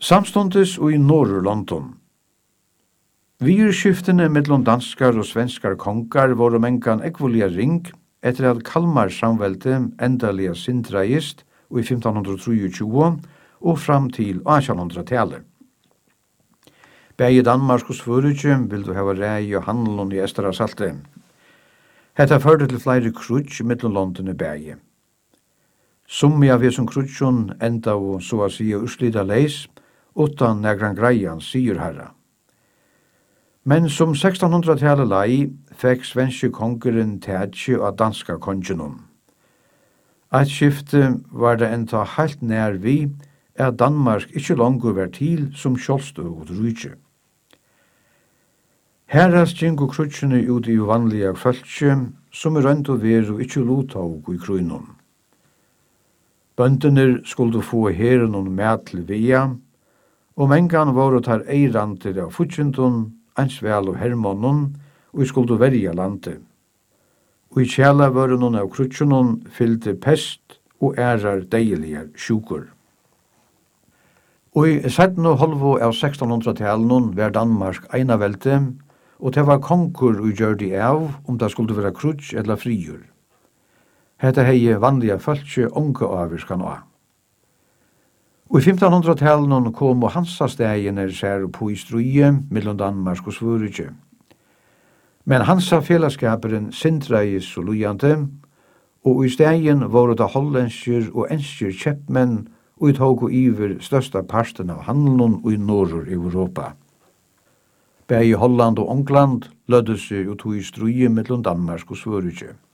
Samstundes og i Norrlondon. Virskiftene mellom danskar og svenskar kongar voru mengan ekvolia ring etter at Kalmar samvelte endaliga sindragist og i 1523 og fram til 1800-tallet. Begge Danmark og Sverige vil du hava rei og handlun i Esterasalte. Hetta førte til flere krutsk mellom London begge. Summi av hesum krutskjun enda og så å si urslita leis, utan negran greian, sier herra. Men som 1600-tallet lei, fekk svenske kongeren tætje av danska kongenum. Eit skifte var det enda heilt nær vi, at Danmark ikkje langur var til som sjálvstøvut rujtje. Herrast gengu krutskjene ut i uvanlige fölkje, som rønt og veru ikkje lutog i krunum. Bøndener skulle få heren og mat til via, og mengan voru tar eirantir av futjentun, ansvel og hermonon, og skulle verja landet. Og i kjælavørunun av krutjunun fyllte pest og ærar deiligar sjukur. Og i 17,5 av 1600-talen var Danmark einavelte, og det var konkur og gjør de av om det skulle være krutsk eller friur. Hetta hei vanliga fölkje onke avvirskan av. Og i 1500-talen kom Hansa-stegene ser på i struje mellom Danmark og Sverige. Men Hansa-fellesskaperen sindreis og lujante, og i stegen var det hollenskjer og enskjer kjeppmenn og i tog og iver størsta parten av handelen og i norr Europa. Begge Holland og England lødde seg og tog i struje mellom Danmark og Sverige.